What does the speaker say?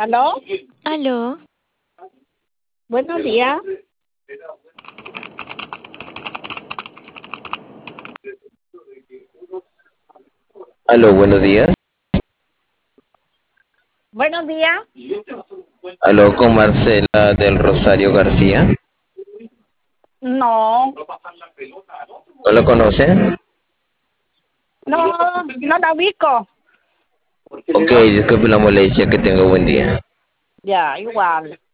¿Aló? Aló, Buenos días. Aló, buenos días. Buenos días. Aló, con Marcela del Rosario García. No, ¿No lo conoce? no la ubico. Ok, disculpe la molestia, que tenga buen día. Ya, igual.